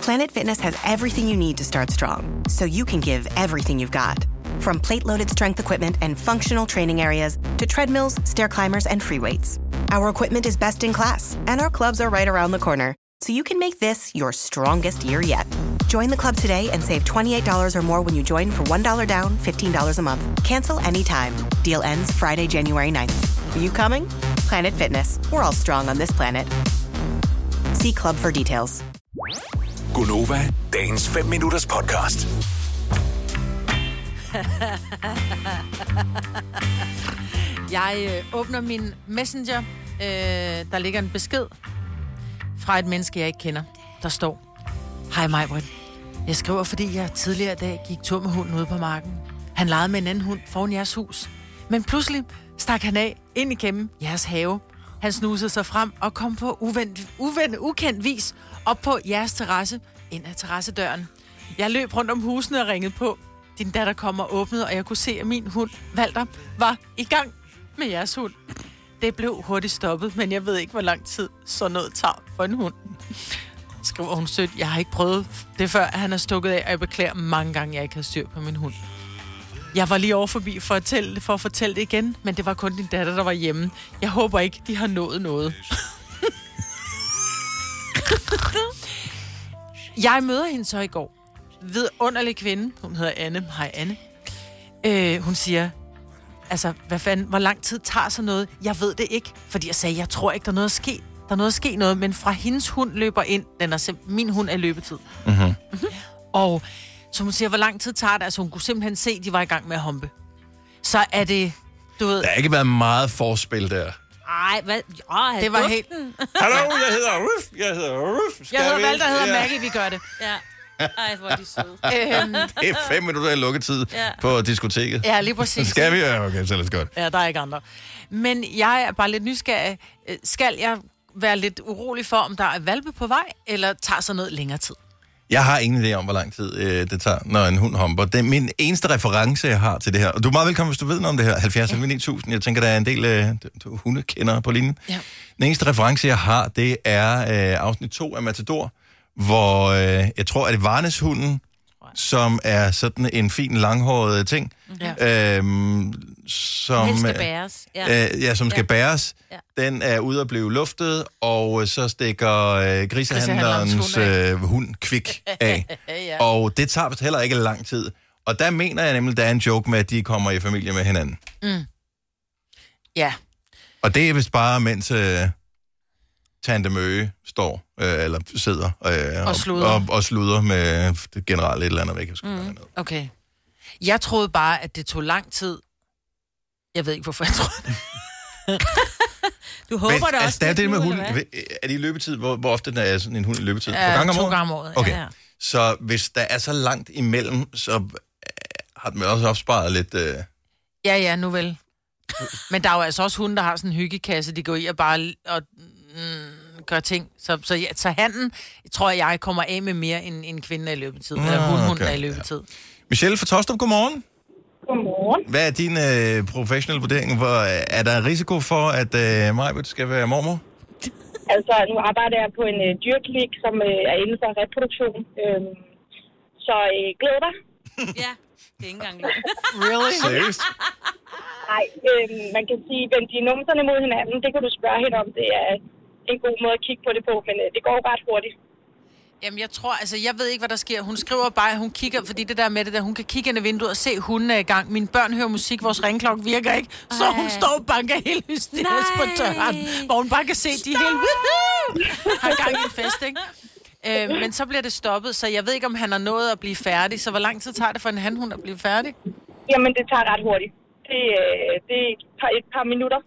Planet Fitness has everything you need to start strong, so you can give everything you've got. From plate-loaded strength equipment and functional training areas to treadmills, stair climbers, and free weights. Our equipment is best in class, and our clubs are right around the corner, so you can make this your strongest year yet. Join the club today and save $28 or more when you join for $1 down, $15 a month. Cancel anytime. Deal ends Friday, January 9th. Are you coming? Planet Fitness. We're all strong on this planet. See club for details. Gonova, dagens 5 minutters podcast. Jeg åbner min Messenger. Der ligger en besked fra et menneske, jeg ikke kender. Der står: Hej Majbrit. Jeg skriver, fordi jeg tidligere i dag gik tur med hunden ude på marken. Han legede med en anden hund foran jeres hus. Men pludselig stak han af ind igennem jeres have. Han snusede sig frem og kom på ukendt vis op på jeres terrasse, ind ad terrassedøren. Jeg løb rundt om husene og ringede på. Din datter kom og åbnede, og jeg kunne se, at min hund, Walter, var i gang med jeres hund. Det blev hurtigt stoppet, men jeg ved ikke, hvor lang tid sådan noget tager for en hund. Skriver hun sødt: Jeg har ikke prøvet det før, at han er stukket af, og jeg beklager mange gange, jeg ikke har styr på min hund. Jeg var lige over forbi for at fortælle det igen, men det var kun din datter, der var hjemme. Jeg håber ikke, de har nået noget. Jeg møder hende så i går. Vidunderlig kvinde. Hun hedder Anne. Hej Anne. Hun siger, altså, hvad fanden, hvor lang tid tager sådan noget? Jeg ved det ikke, fordi jeg sagde, jeg tror ikke, der er noget at ske. Der er noget at ske noget, men fra hendes hund løber ind. Min hund er løbetid. Mm-hmm. Og så hun siger, hvor lang tid tager det? Altså, hun kunne simpelthen se, at de var i gang med at humpe. Så er det, du ved... Der har ikke været meget forspil der. Ej, hvad? Det var helt... Hallo, jeg hedder Ruff. Jeg hedder Walter, hedder Maggie, vi gør det. Ja. Ej, hvor er de søde. Det er 5 minutter i lukketid på diskoteket. Ja, lige præcis. Skal vi? Ja, okay, så lad os godt. Ja, der er ikke andre. Men jeg er bare lidt nysgerrig. Skal jeg være lidt urolig for, om der er hvalpe på vej, eller tager så noget længere tid? Jeg har ingen idé om, hvor lang tid det tager, når en hund humper. Det er min eneste reference, jeg har til det her. Og du er meget velkommen, hvis du ved noget om det her. 70 9000. Jeg tænker, der er en del hundekendere på linjen. Ja. Den eneste reference, jeg har, det er afsnit 2 af Matador, hvor jeg tror, at det er Varnes-hunden, som er sådan en fin, langhåret ting, som skal bæres. Som skal bæres. Ja. Den er ude at blive luftet, og så stikker grisehandlerens hund Kvik af. Og det tager vist heller ikke lang tid. Og der mener jeg nemlig, der er en joke med, at de kommer i familie med hinanden. Mm. Ja. Og det er vist bare, mens Tante Møge står, eller sidder og sluder med det generelle et eller andet væk. Okay. Jeg troede bare, at det tog lang tid. Jeg ved ikke, hvorfor jeg troede det. Du håber det også. Altså, det med hunden. Er det i løbetid? Hvor ofte er sådan en hund i løbetid? 2 gange om året? Okay. Ja. Så hvis der er så langt imellem, så har den også opsparet lidt... Ja, nu vel. Men der er jo altså også hunde, der har sådan en hyggekasse, de går i og bare gør ting. Så handen, tror jeg, kommer af med mere end kvinden er i løbetid. Eller hunden er i løbetid. Ja. Michelle fra Tostrup, godmorgen. Godmorgen. Hvad er din professionelle vurdering? Er der risiko for, at Majbert skal være mormor? Altså, nu arbejder jeg på en dyrklinik, som er inden for reproduktion. Så glæd dig. Ja, det er ikke engang løgn. Really? Seriøst? Nej, man kan sige, vend de numserne mod hinanden, det kan du spørge hende om. Det er en god måde at kigge på det på, men det går ret hurtigt. Jamen, jeg tror, altså, jeg ved ikke, hvad der sker. Hun skriver bare, at hun kigger, fordi det der med det der, hun kan kigge ind i vinduet og se, hunden er i gang. Mine børn hører musik, vores ringklokke virker ikke. Så hun står og banker helt hysterisk på døren, hvor hun bare kan se, de helt har gang i en fest, ikke? Men så bliver det stoppet, så jeg ved ikke, om han har nået at blive færdig. Så hvor lang tid tager det for en hanhund at blive færdig? Jamen, det tager ret hurtigt. Det er et par minutter,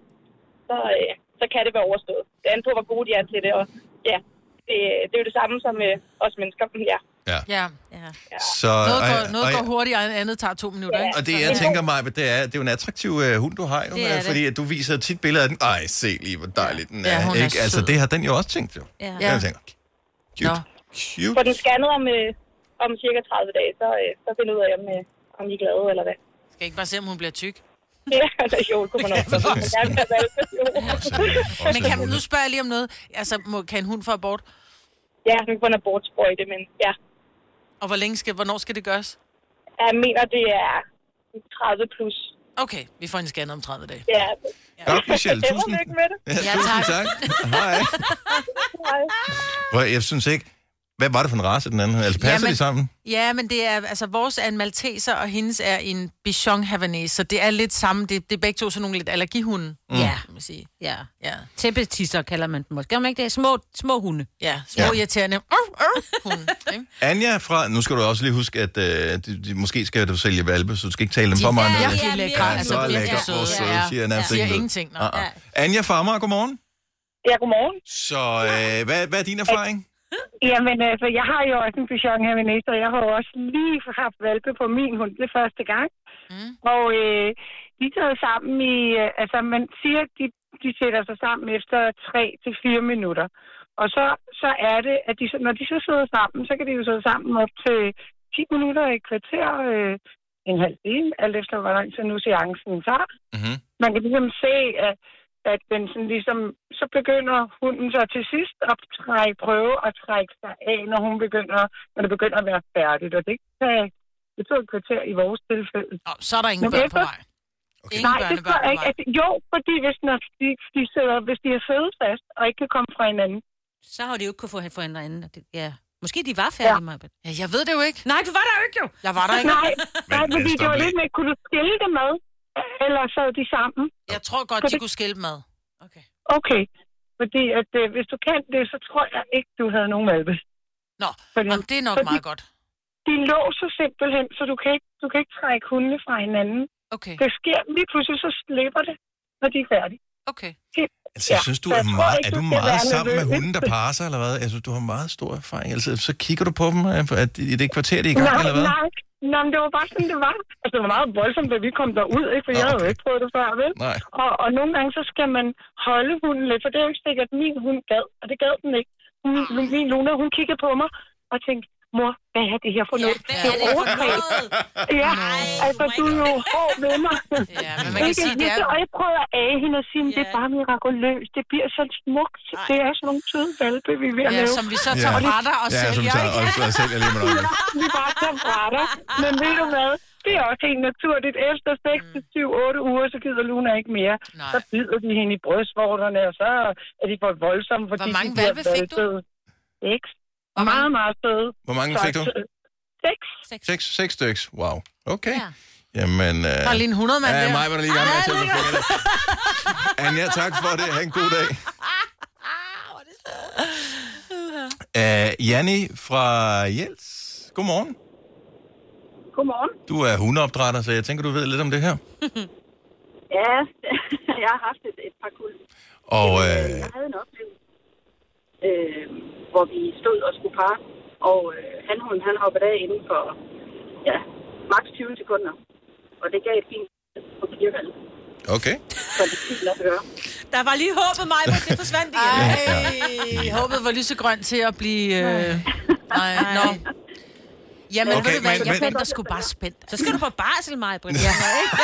så kan det være overstået. Det andet på, hvor gode de er til det, og ja, det er jo det samme som os mennesker. Ja. Så, noget går hurtigt, og andet tager 2 minutter. Ja. Og det, jeg tænker mig, det er jo en attraktiv hund, du har jo, fordi at du viser tit billeder af den. Ej, se lige, hvor dejligt den er. Hun er ikke? Altså, det har den jo også tænkt, jo. Ja. Jeg tænker, cute. For den scannet om cirka 30 dage, så finder ud af, om I er glade, eller hvad. Skal jeg ikke bare se, om hun bliver tyk? Ja, jo, det kunne man også. Men nu spørger jeg lige om noget. Altså, kan en hund få abort? Ja, nu får en abortsprøjte, men ja. Og hvornår skal det gøres? Jeg mener, det er 30 plus. Okay, vi får en scanner om 30 dage. Ja. Godt, Michelle. Tusind. Med det. Ja, Tusind tak. Hej. Hej. Jeg synes ikke... Hvad var det for en race, den anden? Altså, passer de sammen? Ja, men det er, altså, vores er en malteser, og hendes er en bichon havanese, så det er lidt samme. Det er begge to sådan nogle lidt allergihunde, Ja. kan man sige. Ja. Ja, Tæppetisser kalder man dem. Gør man ikke det? Små hunde. ja små irriterende hunde. Ikke? Anja fra... Nu skal du også lige huske, at de måske skal du sælge valpe, så du skal ikke tale dem for meget ned. virkelig lækre. Ja, Altså, så virkelig lækker. søde. Så siger nærmest Siger ikke ingenting. Nå. Anja fra Amager, godmorgen. Ja, godmorgen. Så hvad er din erfaring? Jamen, altså, jeg har jo også en bichon havanese, og jeg har jo også lige haft valpe på min hund det første gang. Og de tager sammen i... altså, man siger, at de sætter sig sammen efter 3 til 4 minutter. Og så er det, at når de så sidder sammen, så kan de jo sidde sammen op til 10 minutter, et kvarter, en halv time, alt efter hvor lang tid nu seancen tager. Mm-hmm. Man kan ligesom se, at den sådan ligesom, så begynder hunden så til sidst at prøve at trække sig af, når det begynder at være færdigt. Og det tog et kvarter i vores tilfælde. Så er der ingen børn på vej. Okay. Nej, det tror jeg ikke. Jo, fordi hvis de er siddet fast og ikke kan komme fra hinanden. Så har de jo ikke kunne få hinanden. Ja. Måske de var færdige, Maja. Ja, jeg ved det jo ikke. Nej, du var der jo ikke, jo. Jeg var der ikke. Nej, fordi det var stop lidt med, kunne du skille dem ad? Eller sad de sammen? Jeg tror godt, de kunne skille mad. Okay. Fordi at hvis du kan det, så tror jeg ikke, du havde nogen valpe. Nå, det er nok meget godt. De låser simpelthen, så du kan ikke trække hundene fra hinanden. Okay. Det sker lige pludselig, så slipper det, når de er færdige. Okay. Altså, jeg synes, du er meget sammen med hunden, der parer sig, eller hvad? Jeg synes, du har meget stor erfaring. Altså, så kigger du på dem, at i det kvarter, de er i gang, eller hvad? Nej, men det var bare sådan, det var. Altså, det var meget voldsomt, da vi kom derud, ikke? For jeg havde jo ikke prøvet det før, vel? Nej. Og nogle gange, så skal man holde hunden lidt, for det er jo ikke sikkert, at min hund gad, og det gad den ikke. Min Luna, hun kiggede på mig og tænkte, mor, hvad er det her for noget? Hvad er det for noget? Ja, altså, du er jo hård ved mig. Ja, men man kan sige, det er... Og jeg prøver at æge hende og sige, det er bare mirakuløst. Det bliver så smukt. Det er sådan nogle søde valpe, vi er ved at lave. som vi så tager fra dig og sælger, som tager og sælger lige med noget. Vi bare tager fra dig. Men ved du hvad? Det er også helt naturligt. Efter 6 til 7-8 uger, så gider Luna ikke mere. Nej. Så bider de hende i brystvorterne, og så er de for voldsomme, fordi Hvor mange de bliver valpe fik du? 6. Meget, meget søde. Hvor mange fik du? 6. 6 stykker. Wow. Okay. Ja. Jamen... Der er lige en 100 mand der. Ja, mig var der lige i gang med at tælle på det. Anja, tak for det. Ha' en god dag. Janni fra Jels. Godmorgen. Godmorgen. Du er hundeopdrætter, så jeg tænker, du ved lidt om det her. Ja, jeg har haft et par kuld. Og Jeg havde en oplevelse, hvor vi stod og skulle parre, og han hoppede af inden for maks 20 sekunder. Og det gav et fint på 4 valg. okay. Så det er fint at høre. Der var lige håbet, Maja, men det forsvandt igen. Håbet var lysegrønt til at blive... Nej, nå. Jamen, Okay, ved du hvad, men- jeg venter sgu bare spændt. Så skal du på barsel, Maja, Britt. Ja.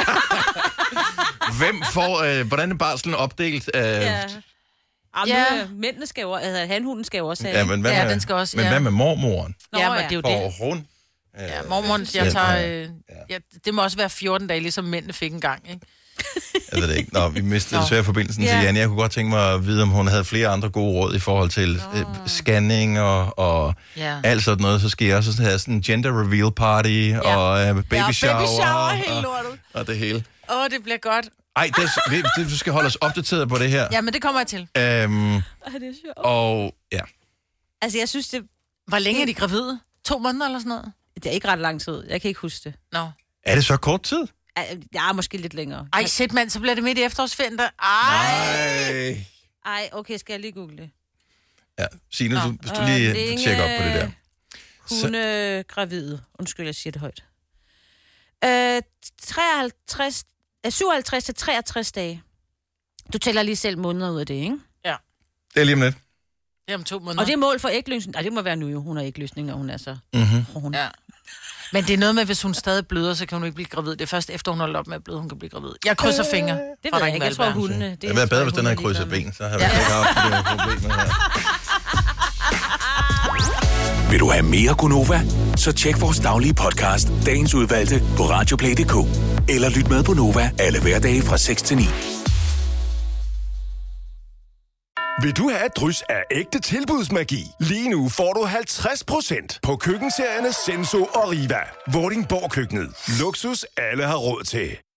Hvem får... hvordan er barslen opdelt? Mændene skal jo... Altså, hanhunden skal jo også have... Ja, men hvad Ja, med, den skal også, men ja. hvad med mormoren? Nå, Ja, men det er jo det. Får hun... Ja, mormor, jeg tager... det må også være 14 dage, ligesom mændene fik en gang, ikke? Jeg ved det ikke. Nå, vi mistede desværre forbindelsen til Janne. Jeg kunne godt tænke mig at vide, om hun havde flere andre gode råd i forhold til scanning og alt sådan noget. Så skal jeg også have sådan en gender reveal party og baby shower. Baby shower, helt lortet. Og det hele. Det bliver godt. Ej, du skal holde os opdateret på det her. Ja, men det kommer jeg til. Det er sjovt. Og ja. Altså, jeg synes, det... Hvor længe er de gravide? 2 måneder eller sådan noget? Det er ikke ret lang tid. Jeg kan ikke huske det. Nå. Er det så kort tid? Ja, måske lidt længere. Ej, sæt mand, så bliver det midt i efterårsferien der. Ej, okay, skal jeg lige google det? Ja, Signe, hvis du lige tjekker op på det der. Hunde gravide. Undskyld, jeg siger det højt. 57 til 63 dage. Du tæller lige selv måneder ud af det, ikke? Ja. Det er lige om lidt. Det er om 2 måneder. Og det er mål for ægløsning. Nej, det må være nu jo. Hun har ægløsning, og hun er så... Mm-hmm. Ja. Men det er noget med, hvis hun stadig bløder, så kan hun ikke blive gravid. Det er først efter, hun holder op med at bløde, hun kan blive gravid. Jeg krydser fingre. Det ved jeg ikke. Jeg tror, hundene... Det ville være bedre, hvis den havde krydset ben, så havde vi ikke haft det problemet her. Vil du have mere Gunova? Så tjek vores daglige podcast, dagens udvalgte, på radioplay.dk. Eller lyt med på Nova alle hverdage fra 6 til 9. Vil du have et drys af ægte tilbudsmagi? Lige nu får du 50% på køkkenserierne Senso og Riva. Vordingborg Køkkenet. Luksus alle har råd til.